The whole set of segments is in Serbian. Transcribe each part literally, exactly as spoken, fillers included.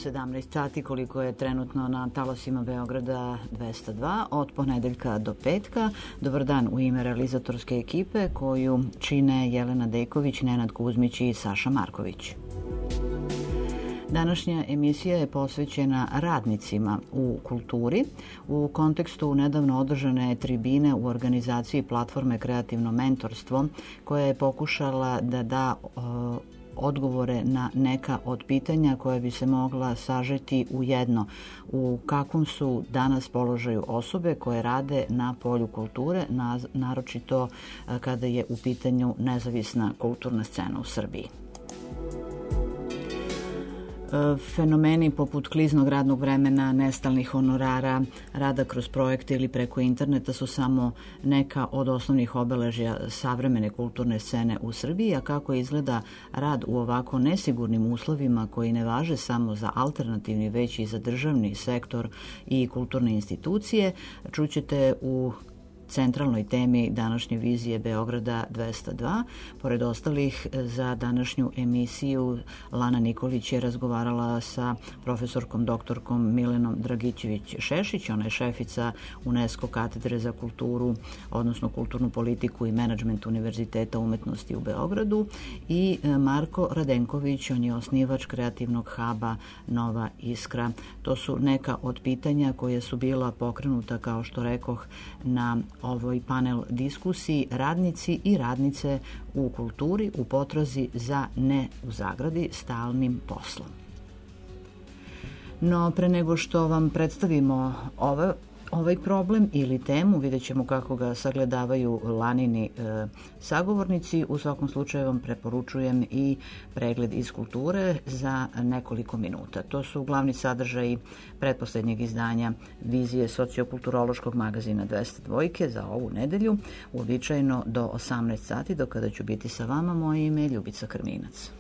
sedamnaest sati koliko je trenutno na talasima Beograda dvesta dva od ponedeljka do petka. Dobar dan u ime realizatorske ekipe koju čine Jelena Dejković, Nenad Kuzmić i Saša Marković. Današnja emisija je posvećena radnicima u kulturi u kontekstu nedavno održane tribine u organizaciji platforme Kreativno mentorstvo koja je pokušala da da uh, odgovore na neka od pitanja koje bi se mogla sažeti u jedno. U kakvom su danas položaju osobe koje rade na polju kulture, naročito kada je u pitanju nezavisna kulturna scena u Srbiji. Fenomeni poput kliznog radnog vremena, nestalnih honorara, rada kroz projekte ili preko interneta su samo neka od osnovnih obeležja savremene kulturne scene u Srbiji, a kako izgleda rad u ovako nesigurnim uslovima koji ne važe samo za alternativni, već i za državni sektor i kulturne institucije, čućete u centralnoj temi današnje vizije Beograda dvesta dva. Pored ostalih, za današnju emisiju Lana Nikolić je razgovarala sa profesorkom doktorkom Milenom Dragićević-Šešić. Ona je šefica UNESCO katedre za kulturu, odnosno kulturnu politiku i menadžment Univerziteta umetnosti u Beogradu, i Marko Radenković, on je osnivač kreativnog huba Nova Iskra. To su neka od pitanja koje su bila pokrenuta, kao što rekoh, na ovoj panel diskusiji radnici i radnice u kulturi u potrazi za ne u zagradi stalnim poslom. No, pre nego što vam predstavimo ove Ovaj problem ili temu, vidjet ćemo kako ga sagledavaju Lanini e, sagovornici. U svakom slučaju vam preporučujem i pregled iz kulture za nekoliko minuta. To su glavni sadržaji pretposlednjeg izdanja vizije sociokulturološkog magazina dvesta dva za ovu nedelju, uobičajeno do osamnaest sati, do kada ću biti sa vama. Moje ime je Ljubica Krminac.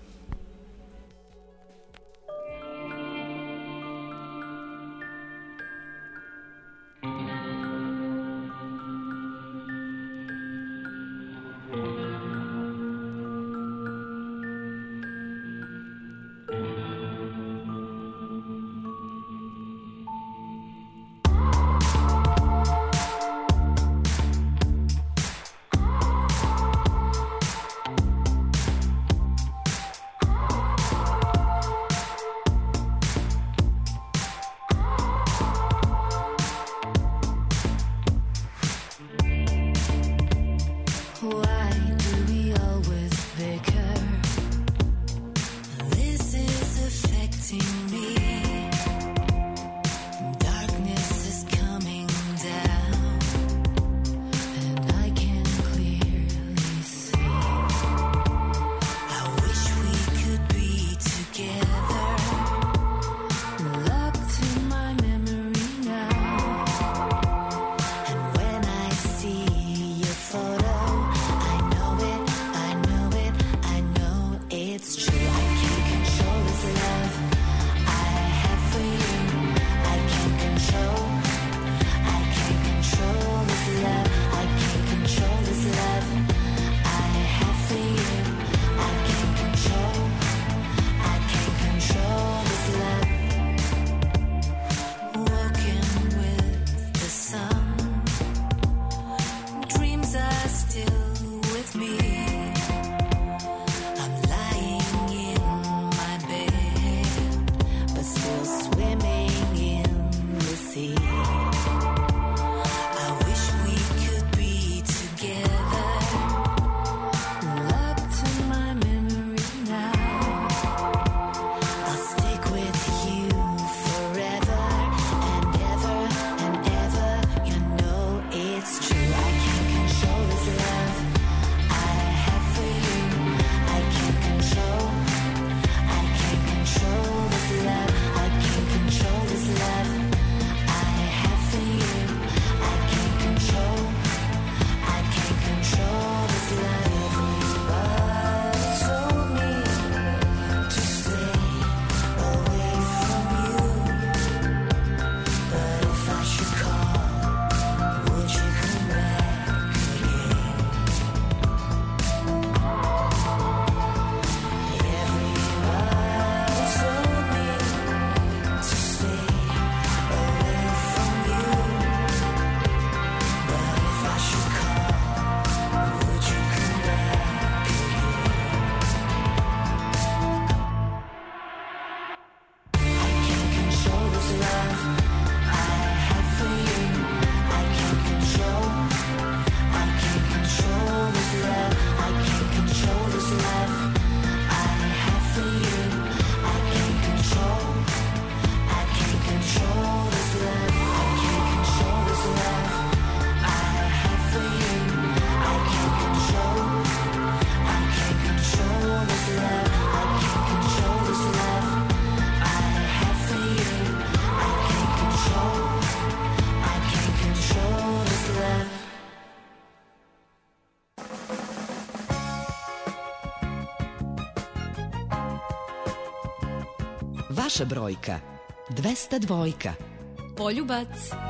Vaša brojka dvesta dvojka. Poljubac.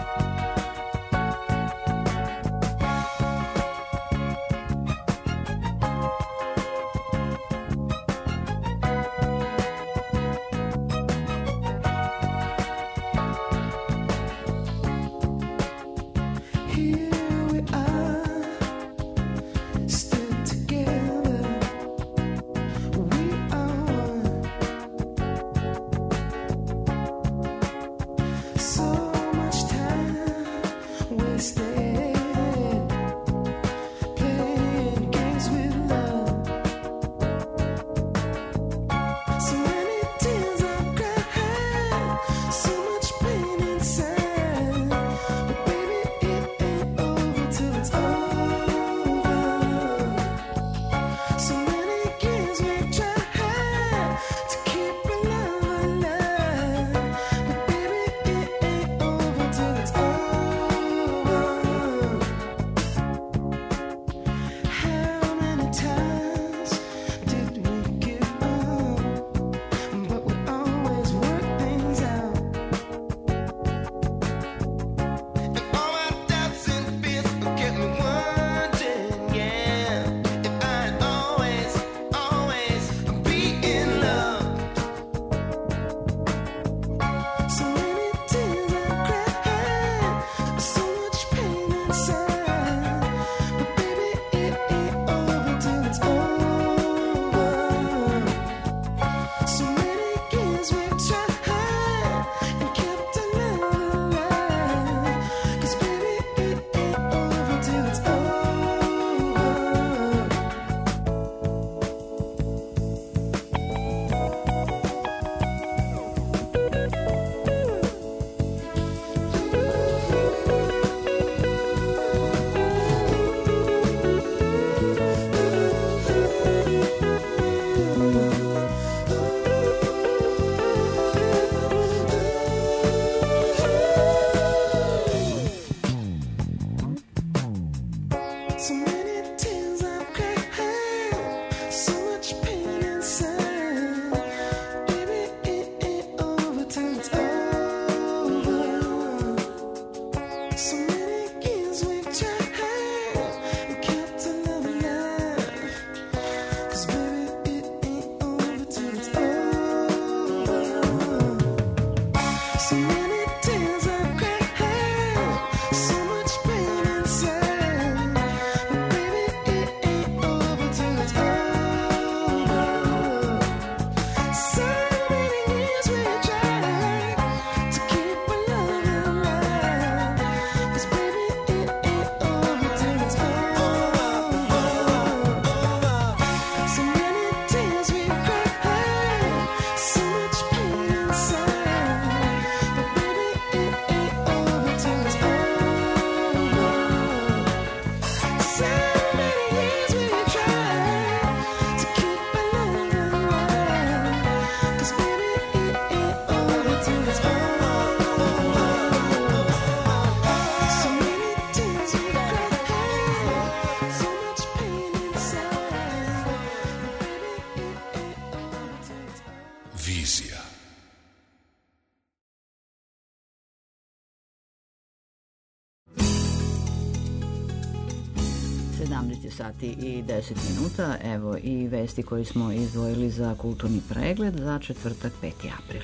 sedamnaest sati i deset minuta, evo i vesti koje smo izdvojili za kulturni pregled za četvrtak peti april.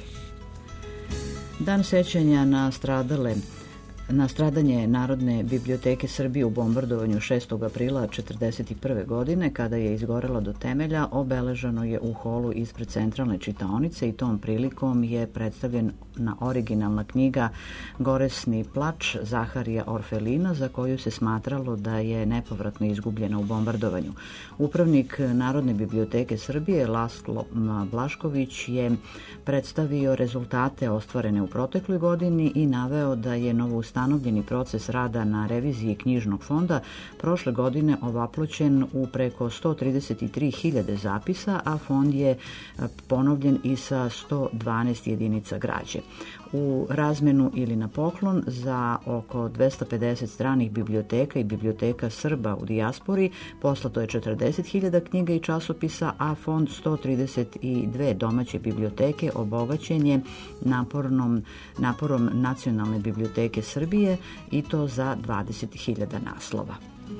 Dan sećanja na stradale Na stradanje Narodne biblioteke Srbije u bombardovanju šestog aprila četrdeset prve godine, kada je izgorela do temelja, obeleženo je u holu ispred centralne čitaonice i tom prilikom je predstavljena originalna knjiga Goresni plač Zaharija Orfelina, za koju se smatralo da je nepovratno izgubljena u bombardovanju. Upravnik Narodne biblioteke Srbije Laslo Blašković je predstavio rezultate ostvarene u protekloj godini i naveo da je novo ustanovljeni proces rada na reviziji knjižnog fonda prošle godine ovaploćen u preko sto trideset tri hiljade zapisa, a fond je ponovljen i sa sto dvanaest jedinica građe. U razmenu ili na poklon za oko dvesta pedeset stranih biblioteka i biblioteka Srba u dijaspori poslato je četrdeset hiljada knjiga i časopisa, a fond sto trideset dve domaće biblioteke obogaćen je napornom, naporom Nacionalne biblioteke Srbije i to za dvadeset hiljada naslova.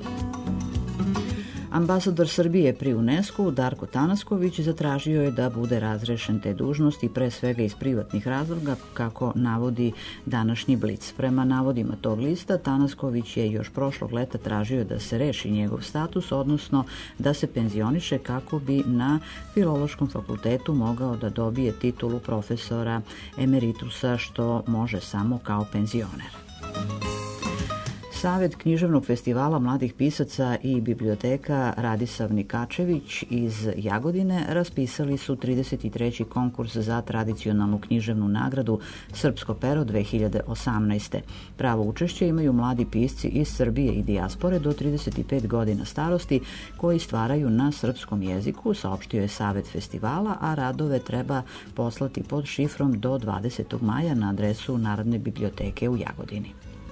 Ambasador Srbije pri UNESCO Darko Tanasković zatražio je da bude razrešen te dužnosti, pre svega iz privatnih razloga, kako navodi današnji Blic. Prema navodima tog lista, Tanasković je još prošlog leta tražio da se reši njegov status, odnosno da se penzioniše kako bi na Filološkom fakultetu mogao da dobije titulu profesora emeritusa, što može samo kao penzioner. Savet književnog festivala mladih pisaca i biblioteka Radisav Nikačević iz Jagodine raspisali su trideset treći konkurs za tradicionalnu književnu nagradu Srpsko pero dve hiljade osamnaeste. Pravo učešće imaju mladi pisci iz Srbije i dijaspore do trideset pet godina starosti koji stvaraju na srpskom jeziku, saopštio je Savet festivala, a radove treba poslati pod šifrom do dvadesetog maja na adresu Narodne biblioteke u Jagodini.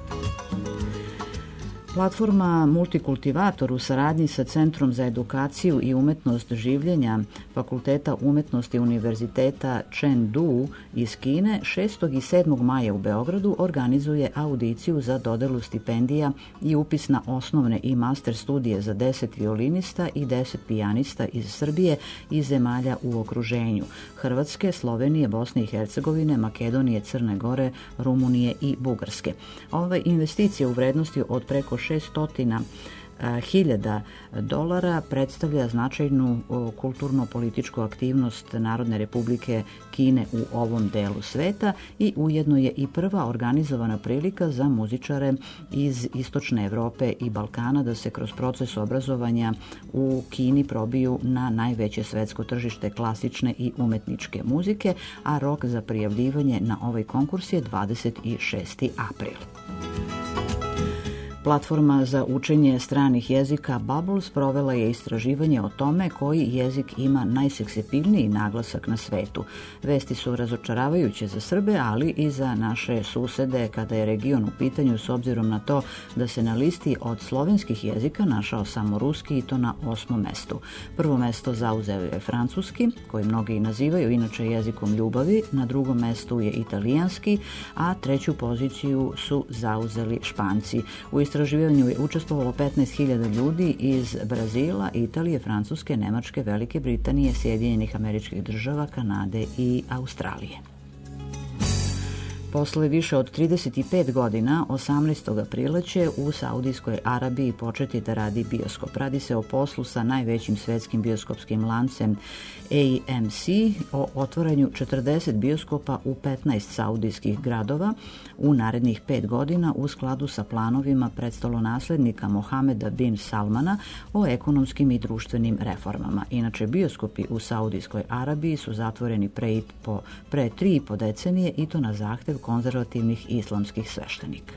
Platforma Multikultivator u saradnji sa Centrom za edukaciju i umetnost življenja Fakulteta umetnosti Univerziteta Chengdu iz Kine šestog i sedmog maja u Beogradu organizuje audiciju za dodelu stipendija i upis na osnovne i master studije za deset violinista i deset pijanista iz Srbije i zemalja u okruženju Hrvatske, Slovenije, Bosne i Hercegovine, Makedonije, Crne Gore, Rumunije i Bugarske. Ova investicija u vrednosti od preko šesto hiljada dolara predstavlja značajnu kulturno-političku aktivnost Narodne Republike Kine u ovom delu sveta i ujedno je i prva organizovana prilika za muzičare iz Istočne Evrope i Balkana da se kroz proces obrazovanja u Kini probiju na najveće svetsko tržište klasične i umetničke muzike, a rok za prijavljivanje na ovaj konkurs je dvadeset šesti april. Platforma za učenje stranih jezika Bubbles provela je istraživanje o tome koji jezik ima najseksipilniji naglasak na svetu. Vesti su razočaravajuće za Srbe, ali i za naše susede kada je region u pitanju, s obzirom na to da se na listi od slovenskih jezika našao samo ruski i to na osmom mestu. Prvo mesto zauzeo je francuski, koji mnogi nazivaju inače jezikom ljubavi, na drugom mestu je italijanski, a treću poziciju su zauzeli Španci. U istraživanju je učestvovalo petnaest hiljada ljudi iz Brazila, Italije, Francuske, Nemačke, Velike Britanije, Sjedinjenih Američkih Država, Kanade i Australije. Posle više od trideset pet godina, osamnaestog aprila će u Saudijskoj Arabiji početi da radi bioskop. Radi se o poslu sa najvećim svetskim bioskopskim lancem A M C o otvaranju četrdeset bioskopa u petnaest saudijskih gradova u narednih pet godina u skladu sa planovima predstolonaslednika Mohameda bin Salmana o ekonomskim i društvenim reformama. Inače, bioskopi u Saudijskoj Arabiji su zatvoreni pre, po, pre tri i po decenije i to na zahtev konzervativnih islamskih sveštenika.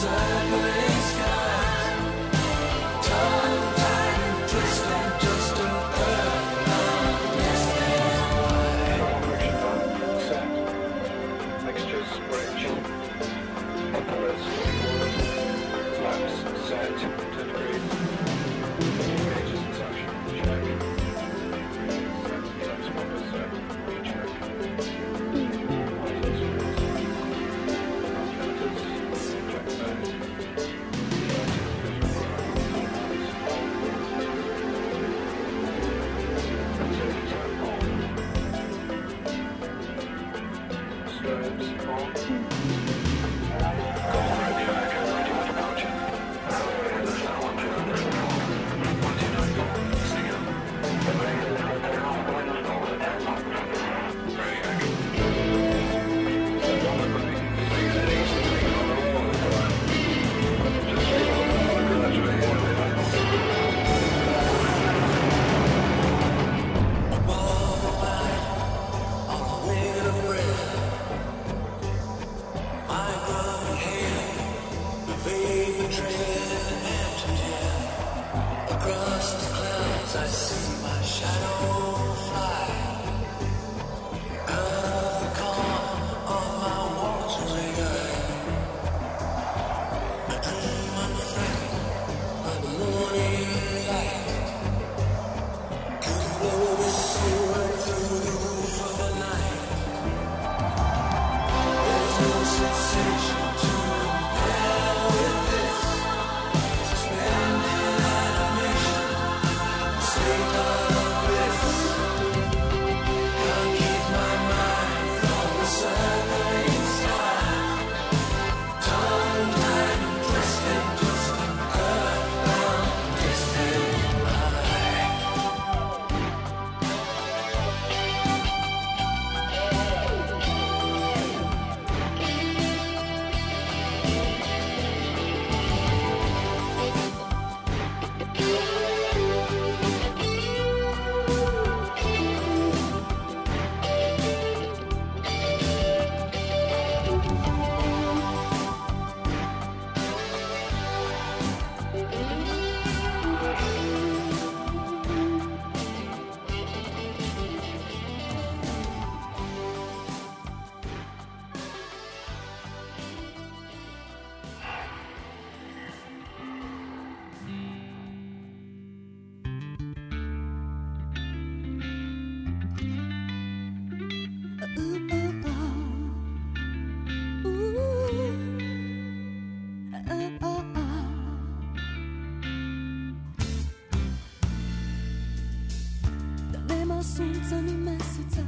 sunca ni meseca,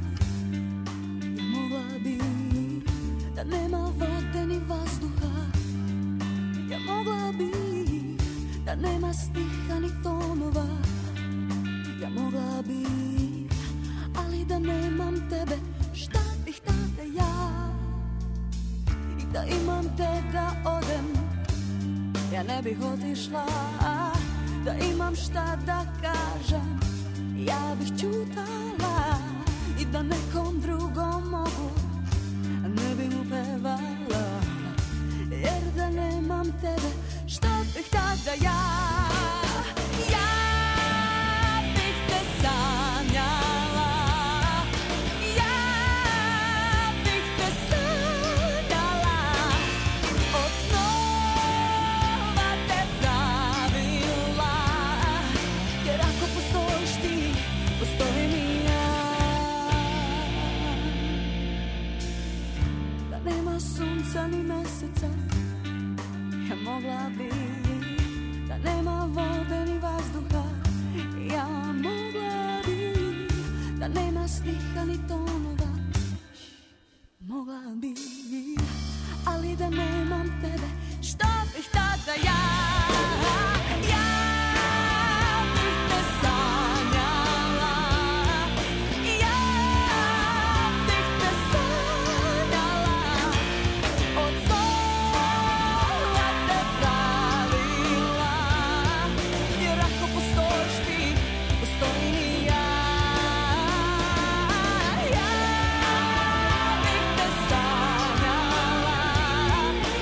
ja mogla bi da nema vode ni vazduha, ja mogla bi da nema stiha ni tonova, ja mogla bi, ali da nemam tebe, šta bih tada ja, i da imam te da odem, ja ne bih otišla, da imam šta da kažem, ja bih ćutala i da nekom drugom mogu, ne bi mu pevala, jer da nemam tebe, šta bih tada ja, ja bih te sanjala, ja bih te sanjala, od snova te pravila, jer ako postojiš ti, postojim i ja. Da nema sunca ni meseca, ja mogla bi, da nema vode ni vazduha, ja mogla bi, da nema stiha ni tonova, mogla bi, ali da nemam tebe, šta bih tada ja, ja bih te sanjala, ja bih te sanjala, od snova te pravila, jer ako postojiš ti, postojim i ja, ja bih te sanjala,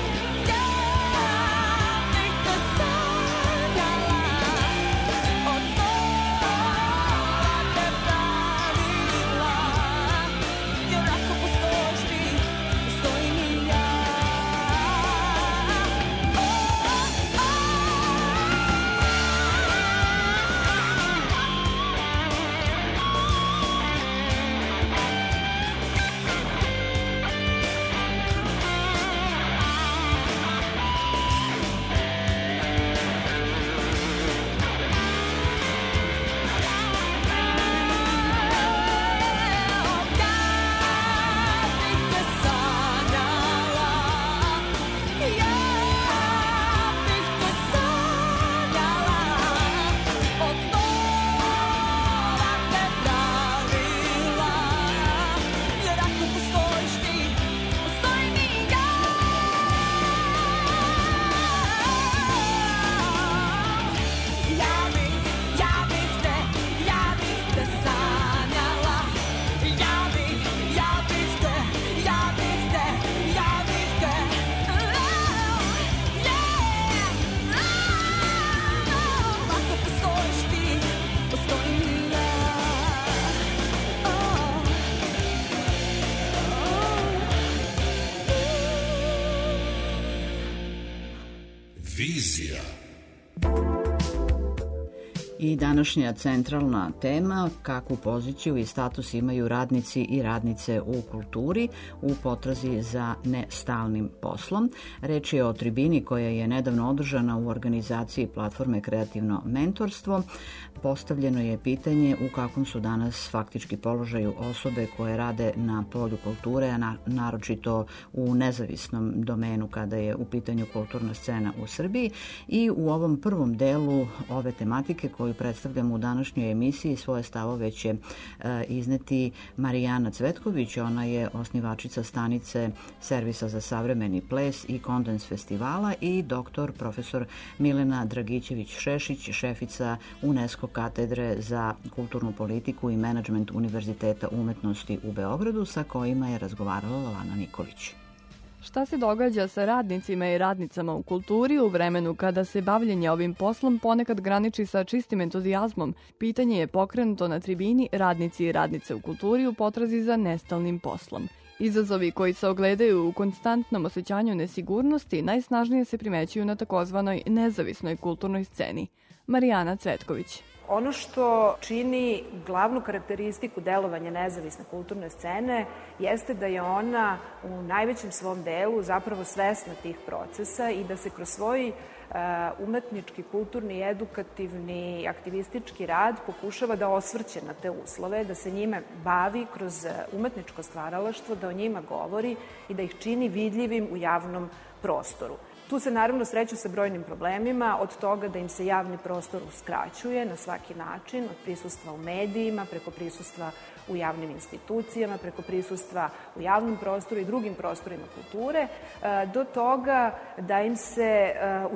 Vizija. I današnja centralna tema, kakvu poziciju i status imaju radnici i radnice u kulturi u potrazi za nestalnim poslom. Reč je o tribini koja je nedavno održana u organizaciji platforme Kreativno mentorstvo. Postavljeno je pitanje u kakvom su danas faktički položaju osobe koje rade na polju kulture, a naročito u nezavisnom domenu kada je u pitanju kulturna scena u Srbiji. I u ovom prvom delu ove tematike koju predstavljamo u današnjoj emisiji svoje stavove će e, izneti Marijana Cvetković. Ona je osnivačica stanice Servisa za savremeni ples i Kondens festivala i doktor profesor Milena Dragićević-Šešić, šefica UNESCO katedre za kulturnu politiku i menadžment Univerziteta umetnosti u Beogradu, sa kojima je razgovarala Lana Nikolić. Šta se događa sa radnicima i radnicama u kulturi u vremenu kada se bavljenje ovim poslom ponekad graniči sa čistim entuzijazmom? Pitanje je pokrenuto na tribini Radnici i radnice u kulturi u potrazi za nestalnim poslom. Izazovi koji se ogledaju u konstantnom osjećanju nesigurnosti najsnažnije se primećuju na takozvanoj nezavisnoj kulturnoj sceni. Marijana Cvetković. Ono što čini glavnu karakteristiku delovanja nezavisne kulturne scene jeste da je ona u najvećem svom delu zapravo svesna tih procesa i da se kroz svoj umetnički, kulturni, edukativni, aktivistički rad pokušava da osvrće na te uslove, da se njime bavi kroz umetničko stvaralaštvo, da o njima govori i da ih čini vidljivim u javnom prostoru. Tu se naravno sreću sa brojnim problemima, od toga da im se javni prostor uskraćuje na svaki način, od prisustva u medijima, preko prisustva u javnim institucijama, preko prisustva u javnom prostoru i drugim prostorima kulture, do toga da im se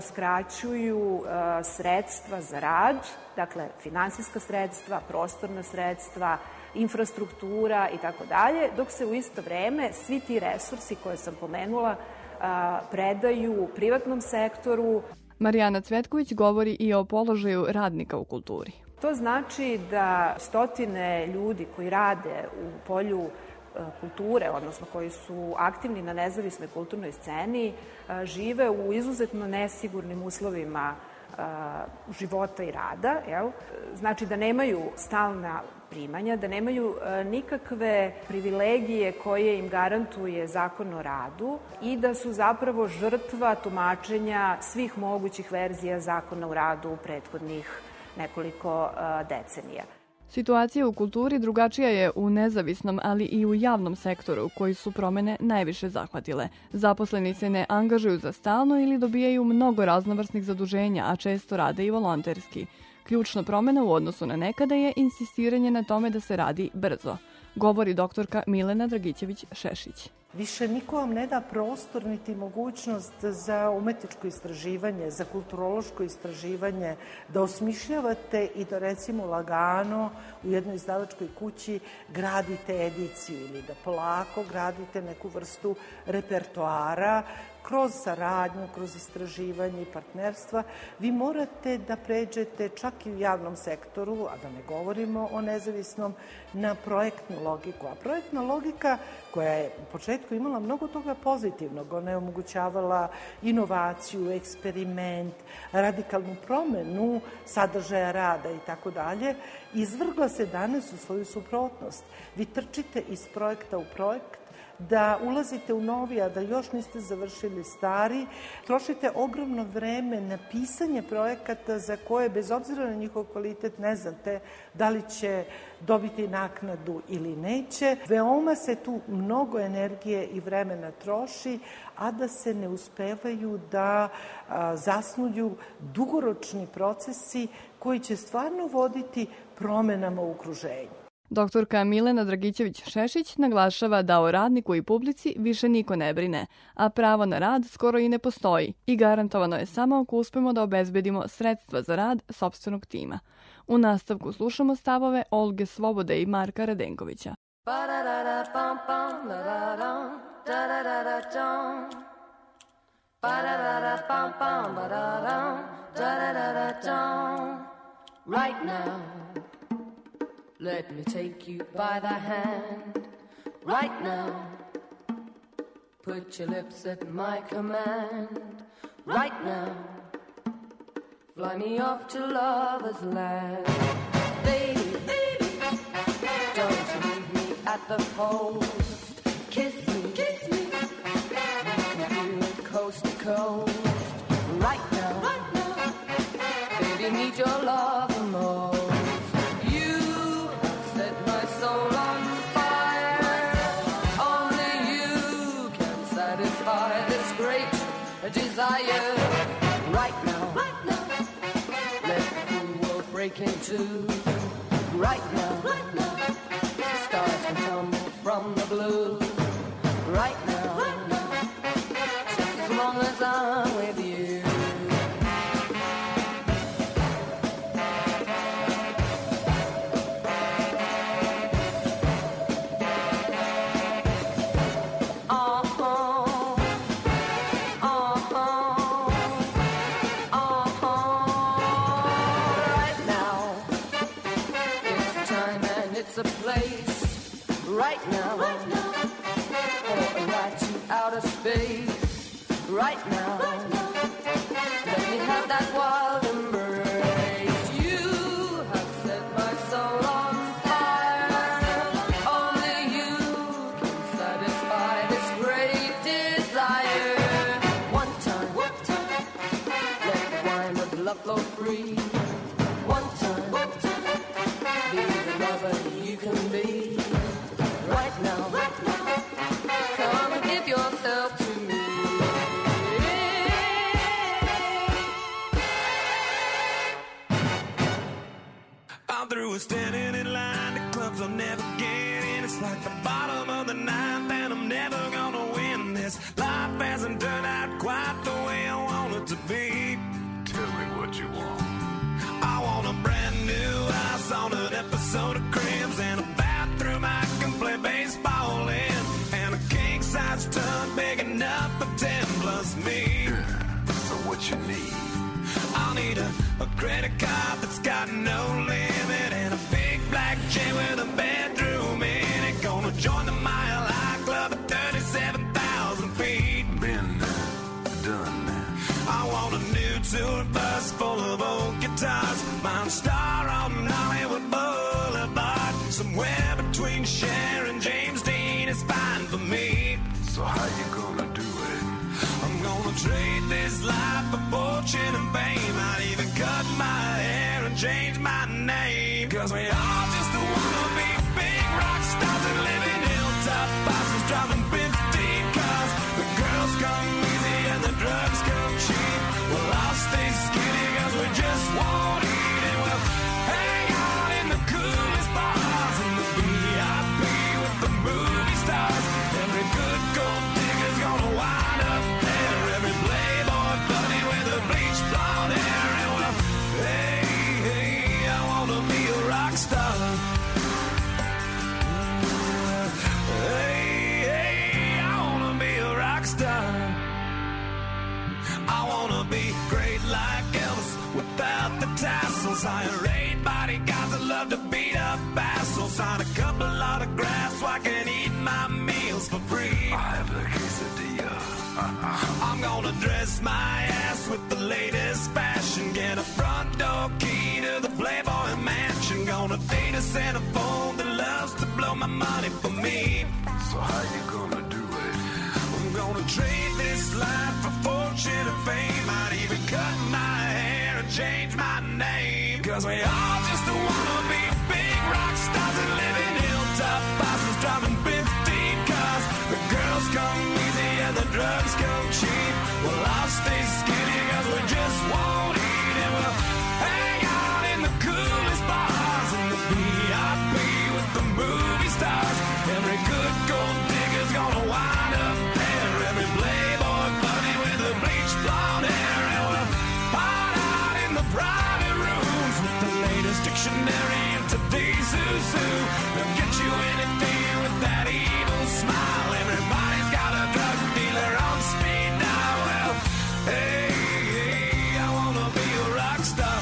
uskraćuju sredstva za rad, dakle finansijska sredstva, prostorna sredstva, infrastruktura i tako dalje, dok se u isto vreme svi ti resursi koje sam pomenula predaju privatnom sektoru. Marijana Cvetković govori i o položaju radnika u kulturi. To znači da stotine ljudi koji rade u polju kulture, odnosno koji su aktivni na nezavisnoj kulturnoj sceni, žive u izuzetno nesigurnim uslovima života i rada. Jel? Znači da nemaju stalna primanja, da nemaju nikakve privilegije koje im garantuje Zakon o radu i da su zapravo žrtva tumačenja svih mogućih verzija Zakona o radu u prethodnih nekoliko decenija. Situacija u kulturi drugačija je u nezavisnom, ali i u javnom sektoru, koji su promene najviše zahvatile. Zaposleni se ne angažuju za stalno ili dobijaju mnogo raznovrsnih zaduženja, a često rade i volonterski. Ključna promena u odnosu na nekada je insistiranje na tome da se radi brzo, govori doktorka Milena Dragićević-Šešić. Više niko vam ne da prostor niti mogućnost za umetničko istraživanje, za kulturološko istraživanje, da osmišljavate i da recimo lagano u jednoj izdavačkoj kući gradite ediciju ili da polako gradite neku vrstu repertoara kroz saradnju, kroz istraživanje i partnerstva. Vi morate da pređete čak i u javnom sektoru, a da ne govorimo o nezavisnom, na projektnu logiku. A projektna logika koja je u početku imala mnogo toga pozitivnog, ona je omogućavala inovaciju, eksperiment, radikalnu promenu sadržaja rada i tako dalje, izvrgla se danas u svoju suprotnost. Vi trčite iz projekta u projekt, da ulazite u novi, a da još niste završili stari, trošite ogromno vreme na pisanje projekata za koje, bez obzira na njihov kvalitet, ne znate da li će dobiti naknadu ili neće. Veoma se tu mnogo energije i vremena troši, a da se ne uspevaju da a, zasnuju dugoročni procesi koji će stvarno voditi promenama u okruženju. Doktorka Milena Dragićević-Šešić naglašava da o radniku i publici više niko ne brine, a pravo na rad skoro i ne postoji i garantovano je samo ako uspemo da obezbedimo sredstva za rad sopstvenog tima. U nastavku slušamo stavove Olge Svobode i Marka Radenkovića. Right now, let me take you by the hand. Right now, put your lips at my command. Right now, fly me off to lover's land. Baby, baby, don't you leave me at the post. Kiss me, kiss me, we can feel it coast to coast. Right now, right now, baby, need your love the most. You have set my soul on fire. Only you can satisfy this great desire. Right now, right now, let the world break in two. Right now, right now, stars can tumble from the blue. Right now, right now, just as long as I'm with you. Right now, right now, for a ride to outer space. Right now, right now, let me have that wild embrace. You have set my soul on fire. Only you can satisfy this great desire. One time, one time, let the wine of love flow free. One time, one time, be the lover you can be. Right now, right now, come and give yourself to me. I'm through with standing in line to clubs I'll never get in. It's like the bottom of the ninth and I'm never gonna win this. Life hasn't turned out quite the way I want it to be. Tell me what you want. I want a brand new house on an episode of Cribs and a bathroom I can play baseball in, and a king-size tub big enough for ten plus me. Yeah, so what you need? I'll need a, a credit card that's got no limit and a big black chain with a bedroom in it. Gonna join the Mile High Club at thirty-seven thousand feet. Been there, done that. I want a new tour bus full of old guitars, Mount Star on Hollywood Boulevard. Somewhere between Cher and James Dean is fine for me. So how you gonna do it? I'm gonna trade this life for fortune and fame. I'd even cut my hair and change my name. Cause we all just wanna be big rock stars and live in hilltop bosses driving fifteen cars. The girls come easy and the drugs come cheap. Well, I'll stay skinny cause we just won't eat, and we'll hang out in the coolest bars in the V I P with the movie stars. Every good gold digger's gonna wind up there. Every playboy bunny with a bleached blonde hair. And well, hey, hey, I wanna be a rock star. Hey, hey, I wanna be a rock star. I wanna be great like Elvis without the tassels. Hire eight bodyguards that love to beat up assholes. Sign a couple autographs so I can eat my meals for free. I have the quesadilla. I'm gonna dress my ass with the latest fashion. Get a front door key to the Playboy Mansion. Gonna date a centerfold that loves to blow my money for me. So how you gonna do it? I'm gonna trade this life for fortune and fame. I'd even cut my hair and change my name. Cause we all just wanna be big rock stars and live in hilltop bosses driving fifteen cars. The girls come easy and the drugs come cheap. Well, I'll stay skinny cause we just won't eat, and we'll hang out in the coolest bars in the V I P with the movie stars. Every good gold digger's gonna wind up there. Every playboy bunny with a bleached blonde hair. And we'll hide out in the private rooms with the latest dictionary of today's who's who. They'll get you anything with that evil smile. Everybody's got a drug dealer on speed dial. Well, hey, hey, I wanna be a rock star.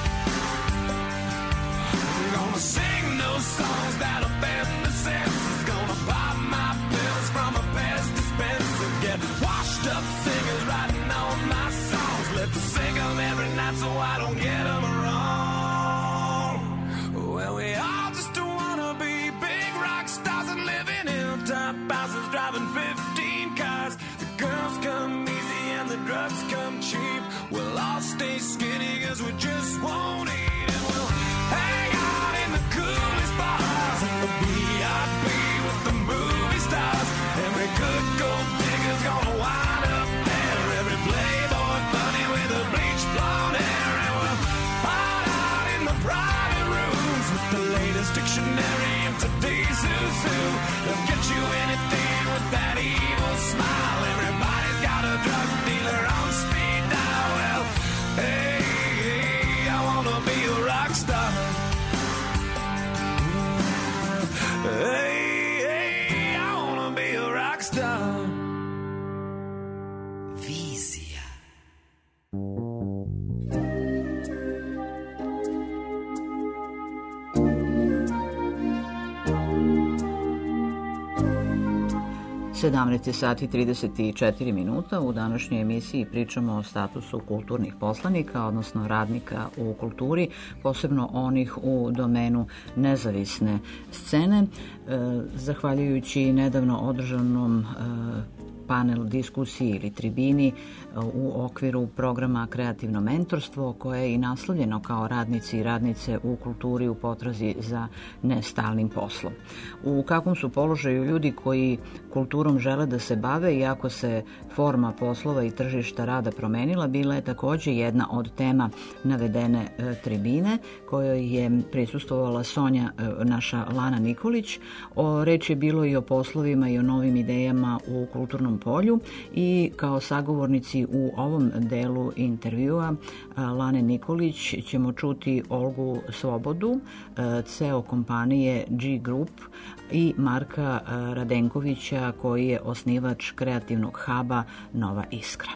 I'm gonna sing those songs that offend the senses. Gonna pop my pills from a Pez dispenser. Get washed up singers writing all my songs. Let's sing them every night so I don't get get them wrong. Well, we all just wanna be big rock stars and live in hilltop houses, driving fifteen cars. The girls come easy and the drugs come cheap. We'll all stay skinny cause we just won't eat. And we'll hang out in the coolest bars and the V I P with the movie stars. Every good gold digger's gonna wind up there. Every playboy bunny with a bleached blonde hair. And we'll hide out in the private rooms with the latest dictionary of today's who's who. They'll get you anything with that evil smile. Everybody's got a drug dealer on speed dial. Well, hey, hey, I wanna be a rock star. Hey, hey, I wanna be a rock star. Vizija. sedamnaest sati trideset četiri minuta. U današnjoj emisiji pričamo o statusu kulturnih poslanika, odnosno radnika u kulturi, posebno onih u domenu nezavisne scene. E, zahvaljujući nedavno održanom e, panel diskusiji ili tribini u okviru programa Kreativno mentorstvo, koje je i naslovljeno kao radnici i radnice u kulturi u potrazi za nestalnim poslom. U kakvom su položaju ljudi koji kulturom žele da se bave, iako se forma poslova i tržišta rada promenila, bila je takođe jedna od tema navedene e, tribine, kojoj je prisustvovala Sonja, e, naša Lana Nikolić. O, reč je bilo i o poslovima i o novim idejama u kulturnom polju, i kao sagovornici u ovom delu intervjua Lane Nikolić ćemo čuti Olgu Svobodu, C E O kompanije G Group, i Marka Radenkovića, koji je osnivač kreativnog huba Nova Iskra.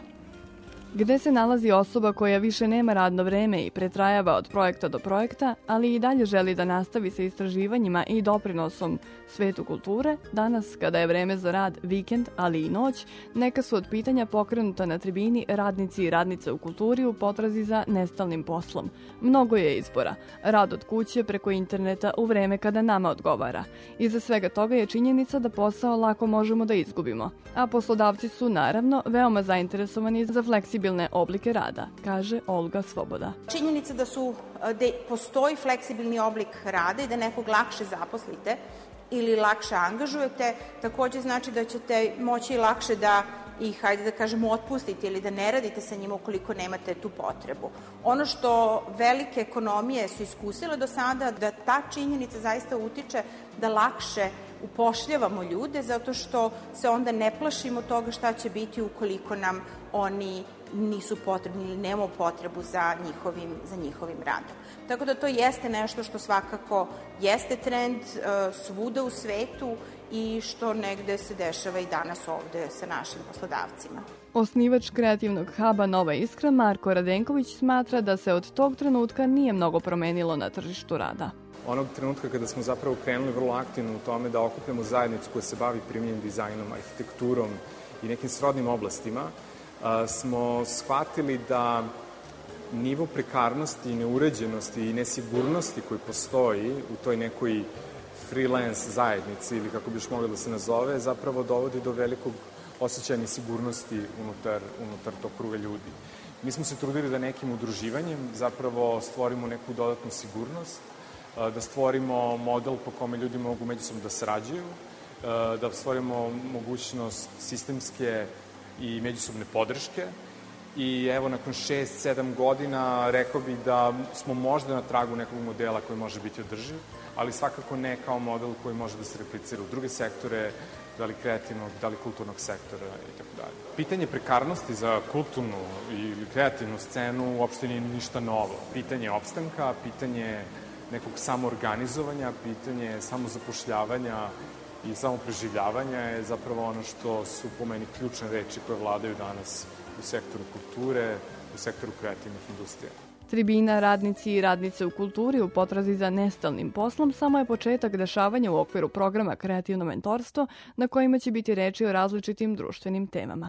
Gde se nalazi osoba koja više nema radno vreme i pretrajava od projekta do projekta, ali i dalje želi da nastavi sa istraživanjima i doprinosom svetu kulture, danas, kada je vreme za rad, vikend, ali i noć, neka su od pitanja pokrenuta na tribini radnici i radnice u kulturi u potrazi za nestalnim poslom. Mnogo je izbora. Rad od kuće, preko interneta, u vreme kada nama odgovara. Iza svega toga je činjenica da posao lako možemo da izgubimo. A poslodavci su, naravno, veoma zainteresovani za fleksibilnost oblike rada, kaže Olga Svoboda. Činjenica da su, da postoji fleksibilni oblik rada i da nekog lakše zaposlite ili lakše angažujete, takođe znači da ćete moći lakše da ih, hajde da kažemo, otpustite ili da ne radite sa njima ukoliko nemate tu potrebu. Ono što velike ekonomije su iskusile do sada, da ta činjenica zaista utiče da lakše upošljavamo ljude, zato što se onda ne plašimo toga šta će biti ukoliko nam oni nisu potrebni ili nemamo potrebu za njihovim, za njihovim radom. Tako da to jeste nešto što svakako jeste trend uh, svuda u svetu i što negde se dešava i danas ovde sa našim poslodavcima. Osnivač kreativnog huba Nova Iskra, Marko Radenković, smatra da se od tog trenutka nije mnogo promenilo na tržištu rada. Onog trenutka kada smo zapravo krenuli vrlo aktivno u tome da okupljamo zajednicu koja se bavi primjenim dizajnom, arhitekturom i nekim srodnim oblastima, smo shvatili da nivo prekarnosti i neuređenosti i nesigurnosti koji postoji u toj nekoj freelance zajednici, ili kako biš mogli da se nazove, zapravo dovodi do velikog osjećaja nesigurnosti unutar, unutar tog kruga ljudi. Mi smo se trudili da nekim udruživanjem zapravo stvorimo neku dodatnu sigurnost, da stvorimo model po kome ljudi mogu međusobno da sarađuju, da stvorimo mogućnost sistemske i međusobne podrške. I evo, nakon šest sedam godina rekao bih da smo možda na tragu nekog modela koji može biti održiv, ali svakako ne kao model koji može da se replicira u druge sektore, da li kreativnog, da li kulturnog sektora i tako dalje. Pitanje prekarnosti za kulturnu ili kreativnu scenu uopšte nije ništa novo. Pitanje opstanka, pitanje nekog samoorganizovanja, pitanje samozapošljavanja i samopreživljavanja je zapravo ono što su po meni ključne reči koje vladaju danas u sektoru kulture, u sektoru kreativnih industrija. Tribina radnici i radnice u kulturi u potrazi za nestalnim poslom samo je početak dešavanja u okviru programa Kreativno mentorstvo, na kojima će biti reči o različitim društvenim temama.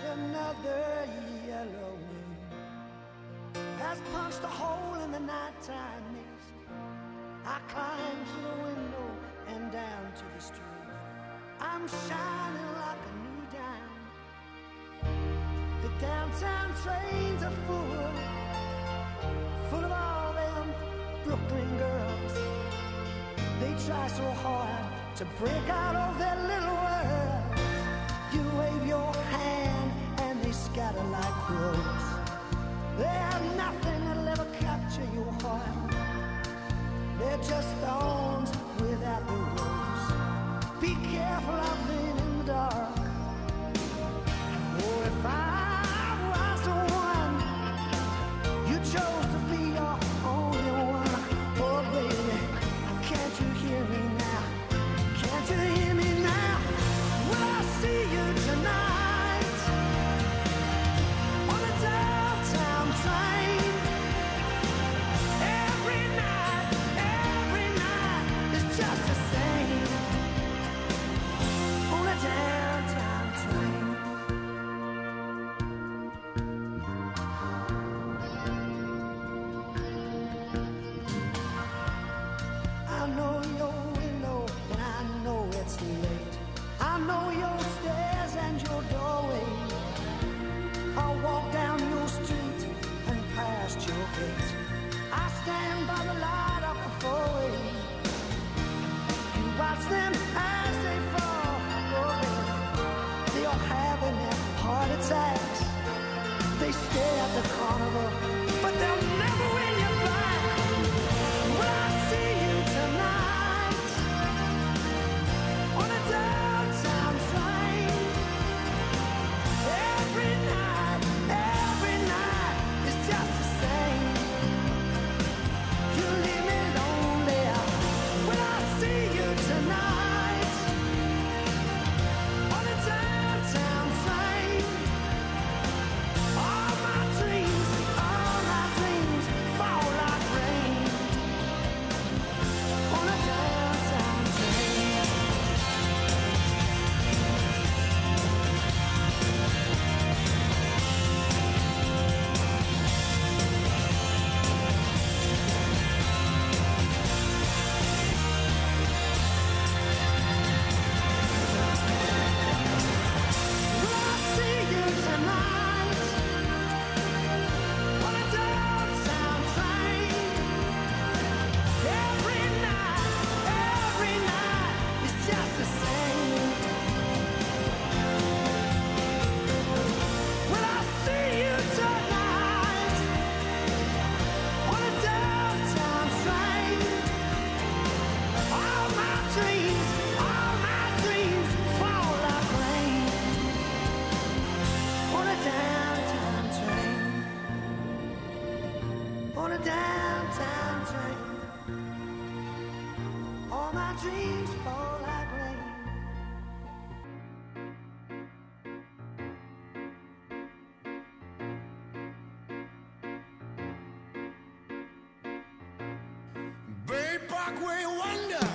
another yellow moon has punched a hole in the nighttime mist. I climb to the window and down to the street. I'm shining like a new dime. The downtown trains are full, full of all them Brooklyn girls. They try so hard to break out of their little world. You wave your hand and they scatter like crows. There's nothing that'll ever capture your heart. They're just thorns without the rose. Be careful out there in the dark. Oh, if I was the one you chose to be your only one. Oh, baby, can't you hear me now? Can't you hear me now? Will I see you tonight on the downtown train? Every night, every night is just the same on the downtown train. I know your window and I know it's late. I know your stairs and your doorway. I'll walk down your street and past your gate. I stand by the light of the four-way. You watch them as they fall. Oh, baby. They are having their heart attacks. They stay at the carnival, but they'll never win you back. Will I see you tonight on a downtown train? Every night, every night is just the same. You leave me lonely. Will I see you tonight on a downtown train? All my dreams, all my dreams fall like rain on a downtown train. Will I see you tonight on a downtown train? Every night, every night is just the same. Will I see you tonight on a downtown train? All my dreams, all my dreams fall like rain on a downtown train. On a downtown train. All my dreams fall like rain. Bay Parkway Wonder,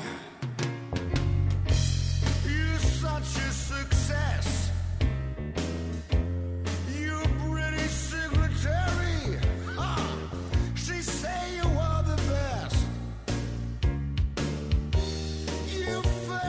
you're such a success. Your British secretary, ah, she say you are the best. You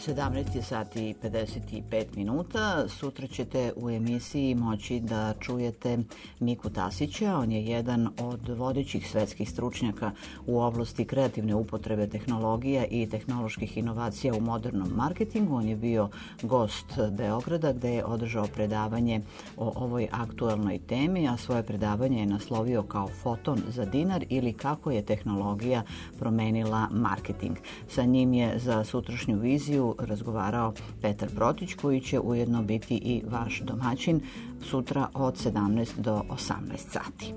sedamnaest je sati i pedeset pet minuta. Sutra ćete u emisiji moći da čujete Miku Tasića. On je jedan od vodećih svetskih stručnjaka u oblasti kreativne upotrebe tehnologija i tehnoloških inovacija u modernom marketingu. On je bio gost Beograda gde je održao predavanje o ovoj aktuelnoj temi, a svoje predavanje je naslovio kao Foton za dinar ili kako je tehnologija promenila marketing. Sa njim je za sutrašnju viziju razgovarao Petar Protić, koji će ujedno biti i vaš domaćin sutra od sedamnaest do osamnaest sati.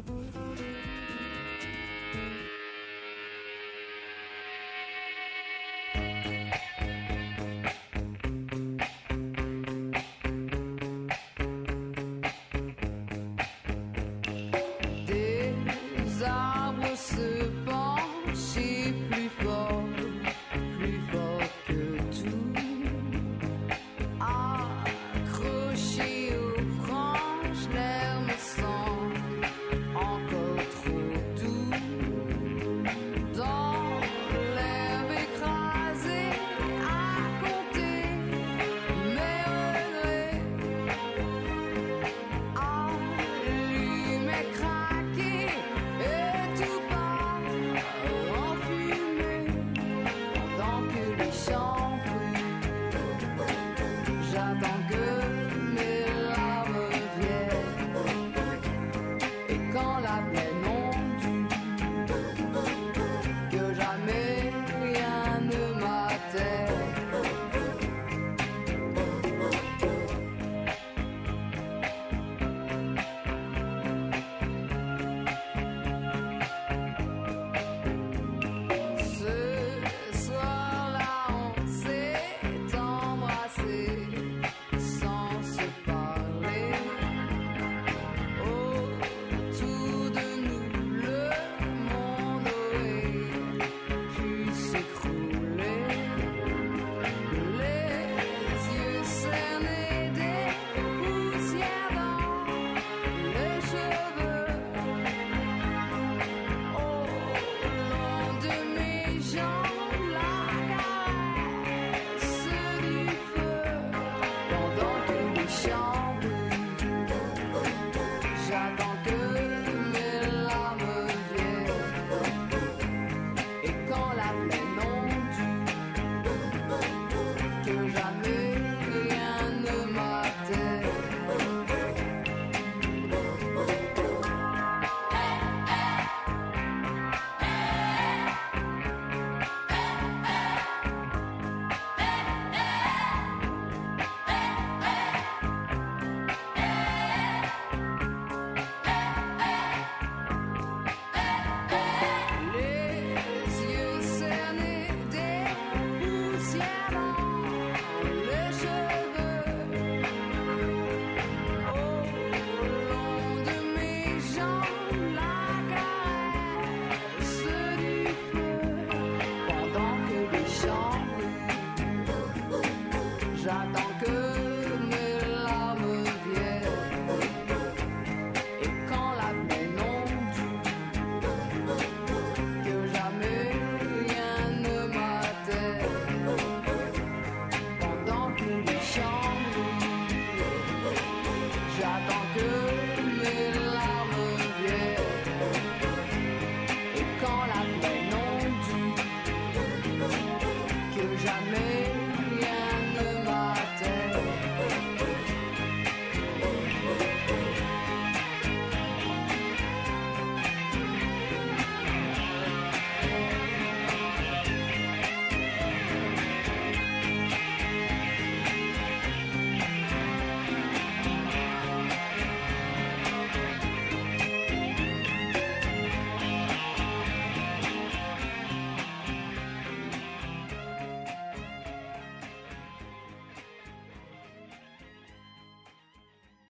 Que jamais